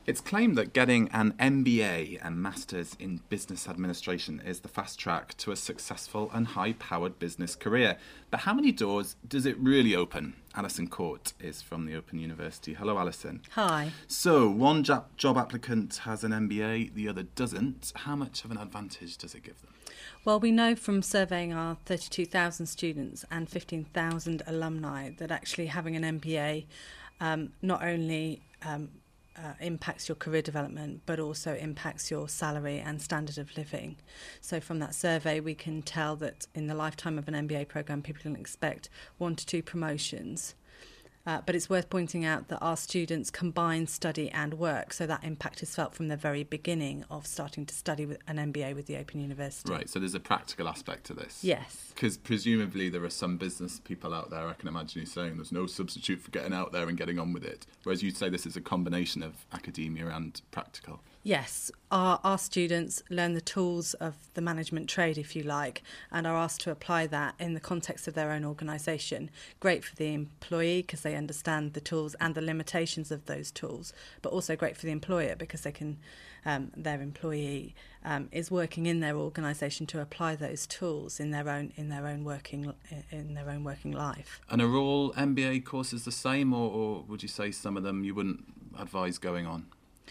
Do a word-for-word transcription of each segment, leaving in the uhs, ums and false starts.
It's claimed that getting an M B A and Masters in Business Administration is the fast track to a successful and high-powered business career. But how many doors does it really open? Alison Court is from the Open University. Hello, Alison. Hi. So, one job, job applicant has an M B A, the other doesn't. How much of an advantage does it give them? Well, we know from surveying our thirty-two thousand students and fifteen thousand alumni that actually having an M B A um, not only um, uh, impacts your career development, but also impacts your salary and standard of living. So from that survey, we can tell that in the lifetime of an M B A programme, people can expect one to two promotions. Uh, but it's worth pointing out that our students combine study and work, so that impact is felt from the very beginning of starting to study with an M B A with the Open University. Right, so there's a practical aspect to this. Yes. Because presumably there are some business people out there, I can imagine you saying there's no substitute for getting out there and getting on with it, whereas you'd say this is a combination of academia and practical. Yes, our, our students learn the tools of the management trade, if you like, and are asked to apply that in the context of their own organisation. Great for the employee because they understand the tools and the limitations of those tools, but also great for the employer because they can, um, their employee um, is working in their organisation to apply those tools in their own in their own working in their own working life. And are all M B A courses the same, or, or would you say some of them you wouldn't advise going on?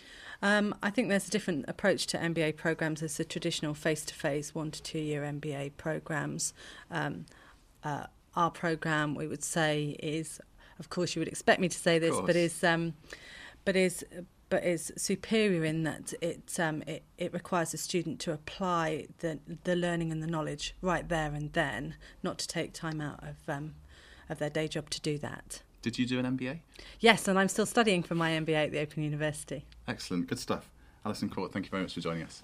Um, I think there's a different approach to M B A programmes. There's the traditional face-to-face one to two year M B A programmes. Um, uh, our programme, we would say, is, of course, you would expect me to say this, but is, um, but is, but is superior in that it um, it, it requires a student to apply the the learning and the knowledge right there and then, not to take time out of um, of their day job to do that. Did you do an M B A? Yes, and I'm still studying for my M B A at the Open University. Excellent, good stuff. Alison Court, thank you very much for joining us.